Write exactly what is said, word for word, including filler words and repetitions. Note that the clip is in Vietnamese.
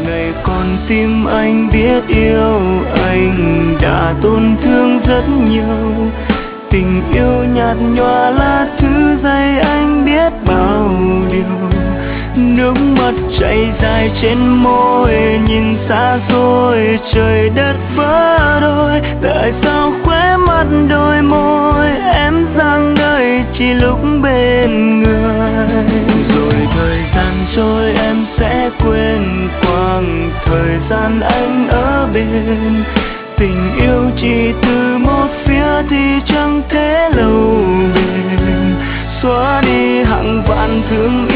ngày con tim anh biết yêu, anh đã tổn thương rất nhiều. Tình yêu nhạt nhòa là thứ dạy anh biết bao điều. Nước mắt chảy dài trên môi, nhìn xa xôi trời đất vỡ đôi. Tại sao khóe mắt đôi môi em giăng đời chỉ lúc bên người. Rồi thời gian trôi em sẽ quên quãng thời gian anh ở bên. Tình yêu chỉ từ một phía thì chẳng thể lâu bền. Xóa đi hàng vạn thương